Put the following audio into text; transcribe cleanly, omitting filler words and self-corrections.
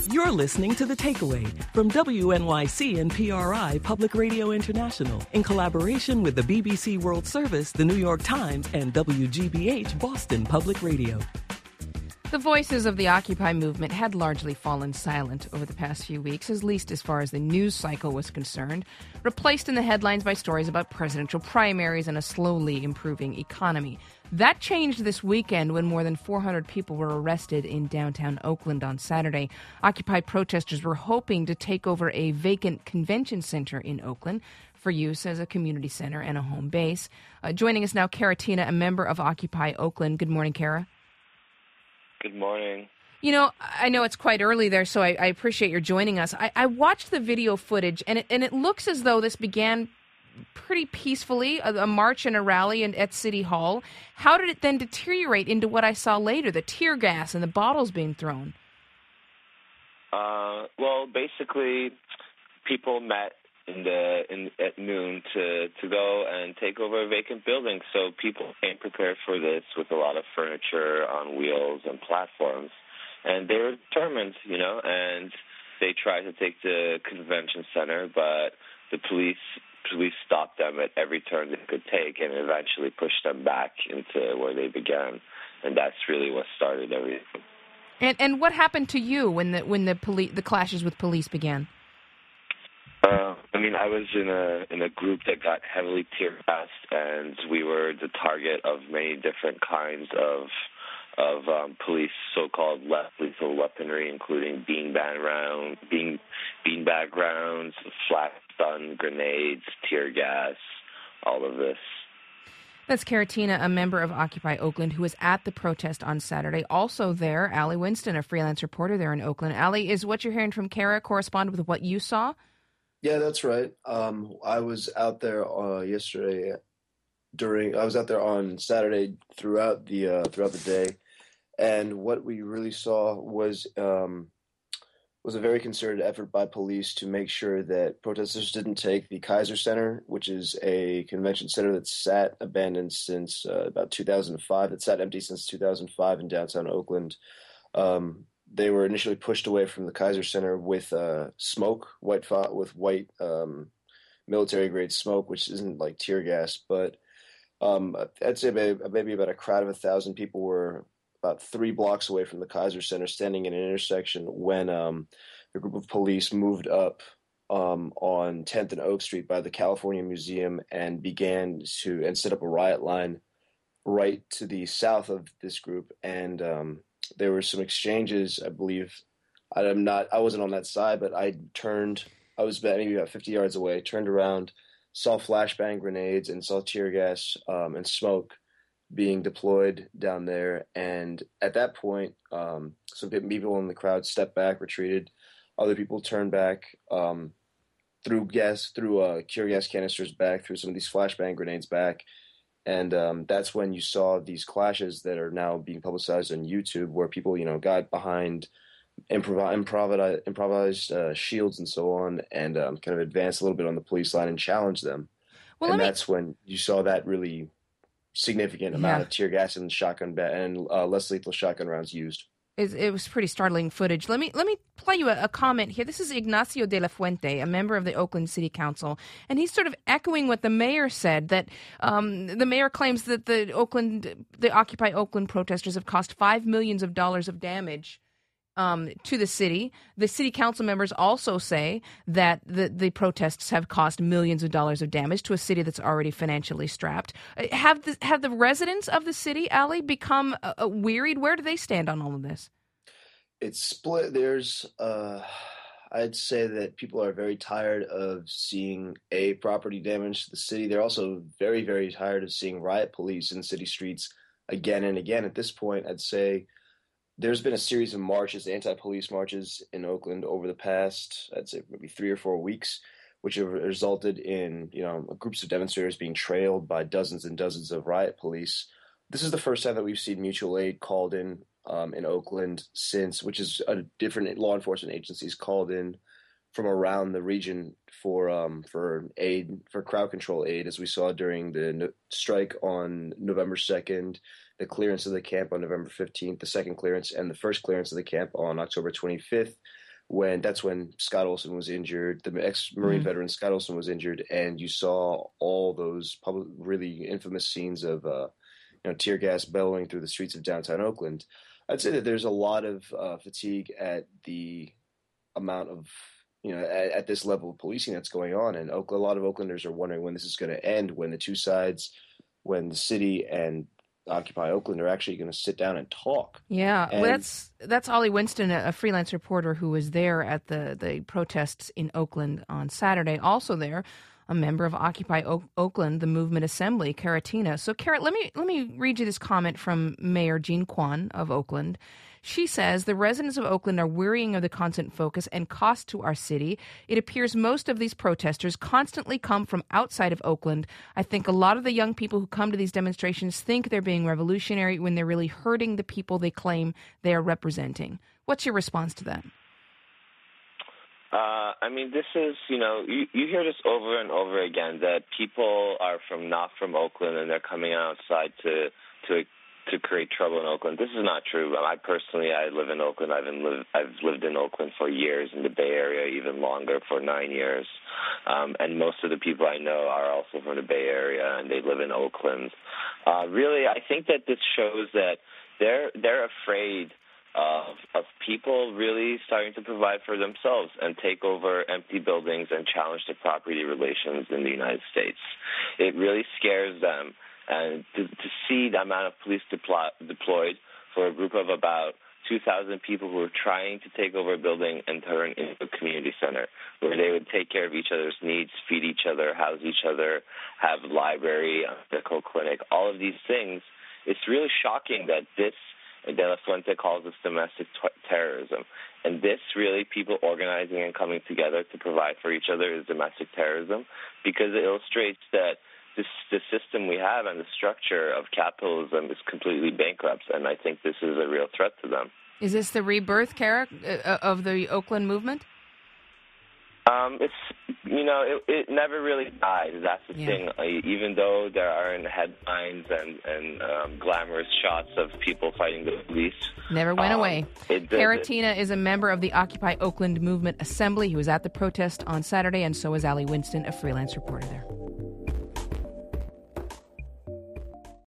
You're listening to The Takeaway from WNYC and PRI Public Radio International in collaboration with the BBC World Service, the New York Times, and WGBH Boston Public Radio. The voices of the Occupy movement had largely fallen silent over the past few weeks, at least as far as the news cycle was concerned, replaced in the headlines by stories about presidential primaries and a slowly improving economy. That changed this weekend when more than 400 people were arrested in downtown Oakland on Saturday. Occupy protesters were hoping to take over a vacant convention center in Oakland for use as a community center and a home base. Joining us now, Kara Tina, a member of Occupy Oakland. Good morning, Kara. Good morning. You know, I know it's quite early there, so I appreciate your joining us. I watched the video footage, and it looks as though this began pretty peacefully, a march and a rally at City Hall. How did it then deteriorate into what I saw later, the tear gas and the bottles being thrown? Well, basically, people met at noon to go and take over a vacant building. So people came prepared for this with a lot of furniture on wheels and platforms. And they were determined, and they tried to take the convention center, but the police stopped them at every turn they could take and eventually pushed them back into where they began. And that's really what started everything. And what happened to you when the clashes with police began? I was in a group that got heavily tear gassed, and we were the target of many different kinds of police so-called less lethal weaponry, including beanbag rounds, flat stun grenades, tear gas, all of this. That's Kara Tina, a member of Occupy Oakland, who was at the protest on Saturday. Also there, Allie Winston, a freelance reporter there in Oakland. Allie, is what you're hearing from Kara correspond with what you saw? Yeah, that's right. I was out there yesterday. I was out there on Saturday throughout the day, and what we really saw was a very concerted effort by police to make sure that protesters didn't take the Kaiser Center, which is a convention center that sat abandoned since about 2005. It sat empty since 2005 in downtown Oakland. They were initially pushed away from the Kaiser Center with smoke, white military-grade smoke, which isn't like tear gas. But I'd say maybe about a crowd of 1,000 people were about 3 blocks away from the Kaiser Center, standing in an intersection when a group of police moved up on 10th and Oak Street by the California Museum and began to set up a riot line right to the south of this group. And there were some exchanges, I believe. I wasn't on that side, but I was maybe about 50 yards away, turned around, saw flashbang grenades and saw tear gas and smoke being deployed down there. And at that point, some people in the crowd stepped back, retreated. Other people turned back, threw tear gas canisters back, threw some of these flashbang grenades back. And that's when you saw these clashes that are now being publicized on YouTube, where people, got behind improvised shields and so on, and kind of advanced a little bit on the police line and challenged them. That's when you saw that really significant amount of tear gas and shotgun and less lethal shotgun rounds used. It was pretty startling footage. Let me play you a comment here. This is Ignacio de la Fuente, a member of the Oakland City Council, and he's sort of echoing what the mayor said, that the mayor claims that the Occupy Oakland protesters have caused $5 million of damage to the city. The city council members also say that the protests have cost millions of dollars of damage to a city that's already financially strapped. Have the residents of the city, Allie, become wearied? Where do they stand on all of this? It's split. There's, I'd say that people are very tired of seeing property damage to the city. They're also very, very tired of seeing riot police in city streets again and again. At this point, I'd say there's been a series of marches, anti-police marches in Oakland over the past, I'd say maybe 3 or 4 weeks, which have resulted in, groups of demonstrators being trailed by dozens and dozens of riot police. This is the first time that we've seen mutual aid called in Oakland which is a different law enforcement agencies called in from around the region for aid, for crowd control aid, as we saw during the strike on November 2nd, the clearance of the camp on November 15th, the second clearance, and the first clearance of the camp on October 25th. that's when Scott Olson was injured, the ex-Marine veteran Scott Olson was injured, and you saw all those really infamous scenes of tear gas bellowing through the streets of downtown Oakland. I'd say that there's a lot of fatigue at the amount of at this level of policing that's going on, and a lot of Oaklanders are wondering when this is going to end, when the two sides, when the city and Occupy Oakland are actually going to sit down and talk. Yeah, well, that's Ollie Winston, a freelance reporter who was there at the protests in Oakland on Saturday. Also there, a member of Occupy Oakland, the movement assembly, Karatina. So, Kara, let me read you this comment from Mayor Jean Quan of Oakland. She says, the residents of Oakland are wearying of the constant focus and cost to our city. It appears most of these protesters constantly come from outside of Oakland. I think a lot of the young people who come to these demonstrations think they're being revolutionary when they're really hurting the people they claim they are representing. What's your response to that? This is, you hear this over and over again, that people are not from Oakland and they're coming outside to create trouble in Oakland. This is not true. I live in Oakland. I've lived in Oakland for years, in the Bay Area even longer, for 9 years. And most of the people I know are also from the Bay Area, and they live in Oakland. Really, I think that this shows that they're afraid of people really starting to provide for themselves and take over empty buildings and challenge the property relations in the United States. It really scares them. And to see the amount of police deployed for a group of about 2,000 people who are trying to take over a building and turn it into a community center where they would take care of each other's needs, feed each other, house each other, have a library, a medical clinic, all of these things. It's really shocking that this De La Fuente calls this domestic terrorism. And this really, people organizing and coming together to provide for each other, is domestic terrorism, because it illustrates that the system we have and the structure of capitalism is completely bankrupt, and I think this is a real threat to them. Is this the rebirth, Kara, of the Oakland movement? It never really died. That's the thing. Even though there aren't headlines and glamorous shots of people fighting the police, never went away. Karatina is a member of the Occupy Oakland Movement Assembly. He was at the protest on Saturday, and so is Ollie Winston, a freelance reporter there.